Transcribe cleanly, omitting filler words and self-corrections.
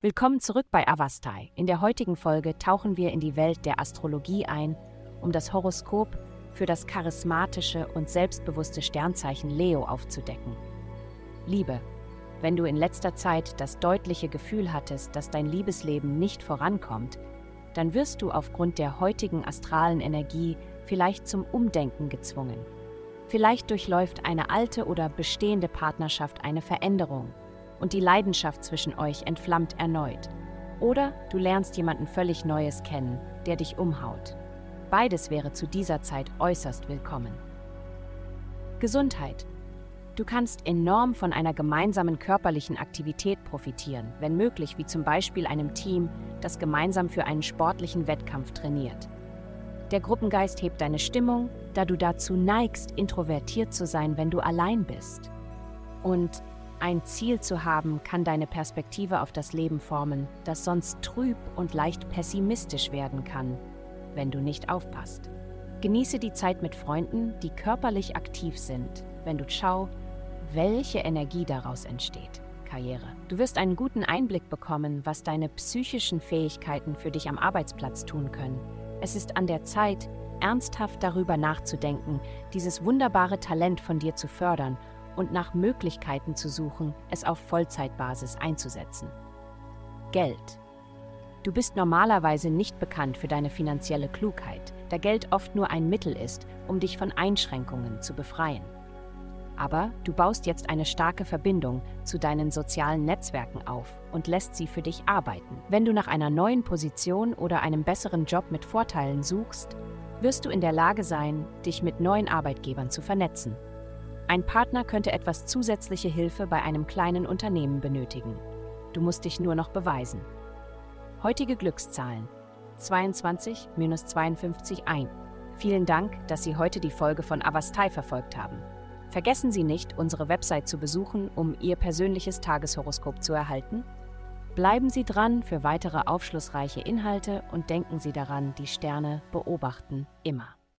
Willkommen zurück bei Avastai. In der heutigen Folge tauchen wir in die Welt der Astrologie ein, um das Horoskop für das charismatische und selbstbewusste Sternzeichen Leo aufzudecken. Liebe, wenn du in letzter Zeit das deutliche Gefühl hattest, dass dein Liebesleben nicht vorankommt, dann wirst du aufgrund der heutigen astralen Energie vielleicht zum Umdenken gezwungen. Vielleicht durchläuft eine alte oder bestehende Partnerschaft eine Veränderung und die Leidenschaft zwischen euch entflammt erneut. Oder du lernst jemanden völlig Neues kennen, der dich umhaut. Beides wäre zu dieser Zeit äußerst willkommen. Gesundheit. Du kannst enorm von einer gemeinsamen körperlichen Aktivität profitieren, wenn möglich wie zum Beispiel einem Team, das gemeinsam für einen sportlichen Wettkampf trainiert. Der Gruppengeist hebt deine Stimmung, da du dazu neigst, introvertiert zu sein, wenn du allein bist. Und ein Ziel zu haben, kann deine Perspektive auf das Leben formen, das sonst trüb und leicht pessimistisch werden kann, wenn du nicht aufpasst. Genieße die Zeit mit Freunden, die körperlich aktiv sind, wenn du schau, welche Energie daraus entsteht. Karriere. Du wirst einen guten Einblick bekommen, was deine psychischen Fähigkeiten für dich am Arbeitsplatz tun können. Es ist an der Zeit, ernsthaft darüber nachzudenken, dieses wunderbare Talent von dir zu fördern und nach Möglichkeiten zu suchen, es auf Vollzeitbasis einzusetzen. Geld. Du bist normalerweise nicht bekannt für deine finanzielle Klugheit, da Geld oft nur ein Mittel ist, um dich von Einschränkungen zu befreien. Aber du baust jetzt eine starke Verbindung zu deinen sozialen Netzwerken auf und lässt sie für dich arbeiten. Wenn du nach einer neuen Position oder einem besseren Job mit Vorteilen suchst, wirst du in der Lage sein, dich mit neuen Arbeitgebern zu vernetzen. Ein Partner könnte etwas zusätzliche Hilfe bei einem kleinen Unternehmen benötigen. Du musst dich nur noch beweisen. Heutige Glückszahlen: 22 - 52 1. Vielen Dank, dass Sie heute die Folge von Avastai verfolgt haben. Vergessen Sie nicht, unsere Website zu besuchen, um Ihr persönliches Tageshoroskop zu erhalten. Bleiben Sie dran für weitere aufschlussreiche Inhalte und denken Sie daran, die Sterne beobachten immer.